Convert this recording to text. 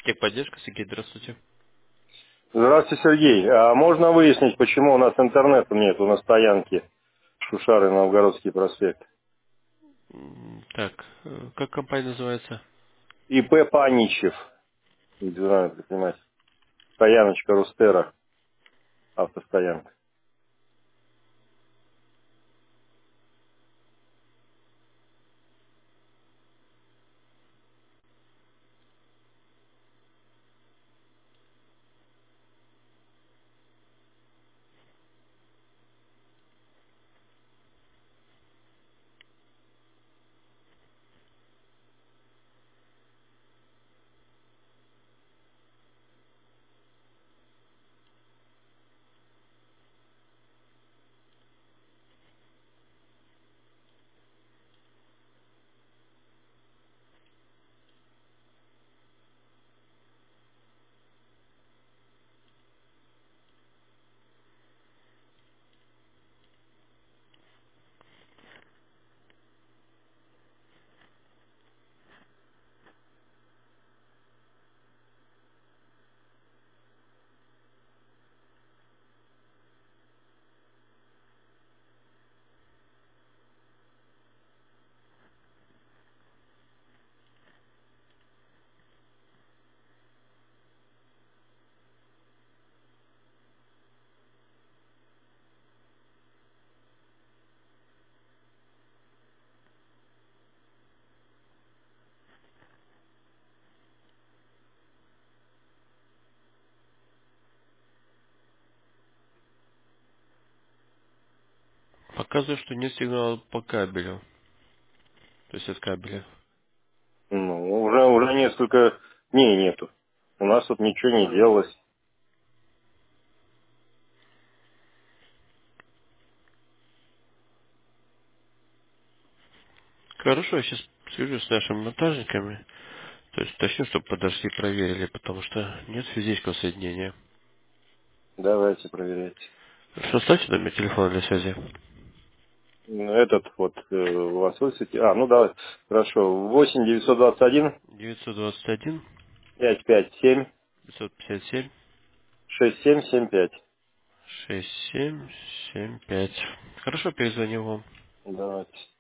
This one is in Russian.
Техподдержка, Сергей, здравствуйте. Здравствуйте, Сергей. А можно выяснить, почему у нас интернета нету на стоянке Шушары, Новгородский проспект? Так, как компания называется? ИП Паничев, индивидуальный предприниматель. Стояночка Рустера, автостоянка. Показывает, что нет сигнала по кабелю. То есть от кабеля. Ну, уже несколько дней нету. У нас тут ничего не делалось. Хорошо, я сейчас свяжусь с нашими монтажниками. То есть точно, чтобы подошли и проверили, потому что нет физического соединения. Давайте проверяйте. Составьте номер телефона для связи. Этот вот у вас высвети. А, ну давай. Хорошо. 8 921 921 557 557 6775. 6775. Хорошо, перезвоню вам. Давайте.